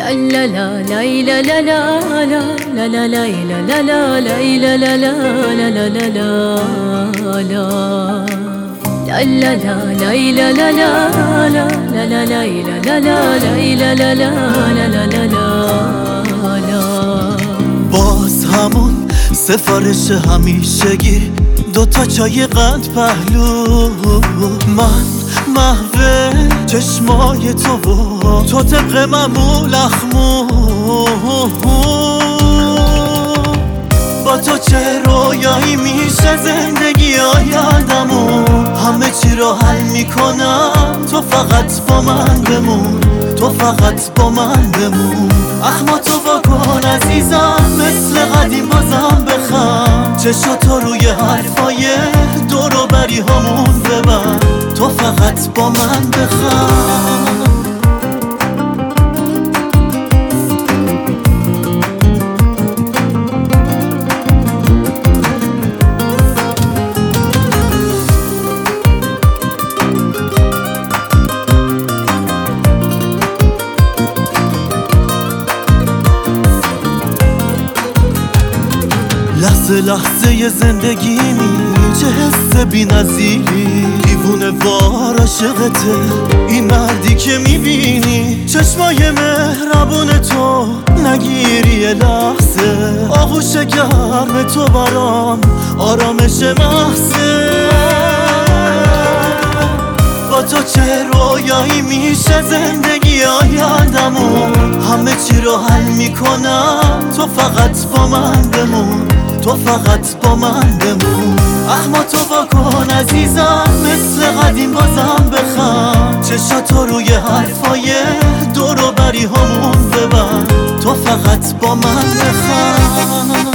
لا لا لا لا لا لا لا لا لا لا لا لا لا لا لا لا لا لا لا. باز همون سفارش همیشگی، دوتا چای قند پهلو، من محو چشمای تو و تو طبق معمول اخمو. با تو چه رویایی میشه زندگی آیندمو، همه چی رو حل میکنم تو فقط با من بمون، تو فقط با من بمون. اخما تو واکن عزیزم مثل قدیم بازم بخم، چشاتو روی حرفای دورو بری همون ببر، تو فقط با من بخم. لحظه لحظه زندگیمی چه حس بی نظیری، دیوونه وار عاشقته این مردی که میبینی، چشمای مهربون تو نگیری یه لحظه، آغوش گرم تو برام آرامش محضه. با تو چه رویایی میشه زندگی آیندمو، همه چی رو حل میکنم تو فقط با من بمون، تو فقط با من بمون. اخما تو واکن عزیزم مثل قدیم بازم بخم، چشاتو روی حرفای دورو بری همون ببر، تو فقط با من بخم.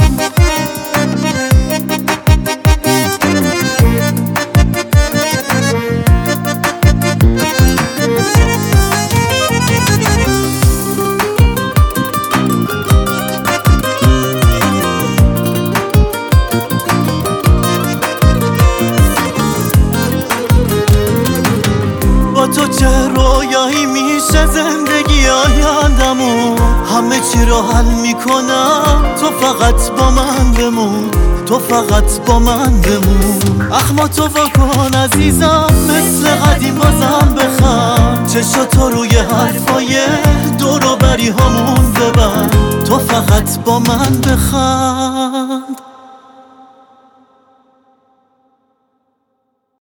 تو چه رویایی میشه زندگی آیندمو، همه چی رو حل میکنم تو فقط با من بمون، تو فقط با من بمون. اخما تو واکن عزیزم مثل قدیم بازم بخم، چشاتو روی حرفای دورو بری همون ببر، تو فقط با من بخم.